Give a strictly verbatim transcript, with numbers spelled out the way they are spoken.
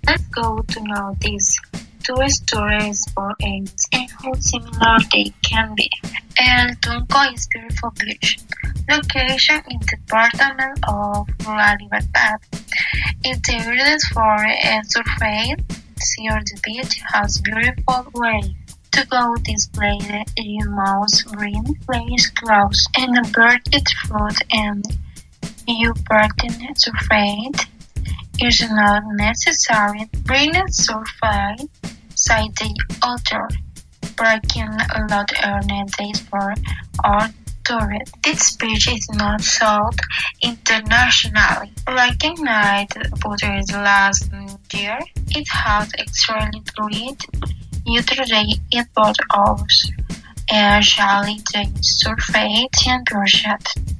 Let's go to know these two stories for ends and how similar they can be. El Tunco is beautiful beach. Location in the department of La Libertad. It's the for a survey. See the beach has beautiful waves. To go this place, you must bring place clothes and a birthday food, and you birthday survey is not necessary. Bring a survey side the altar. Parking a lot earned days for all tourists. This beach is not sold internationally. Recognized voters last year, it has extremely great utility in both hours and Charlie the survey championship.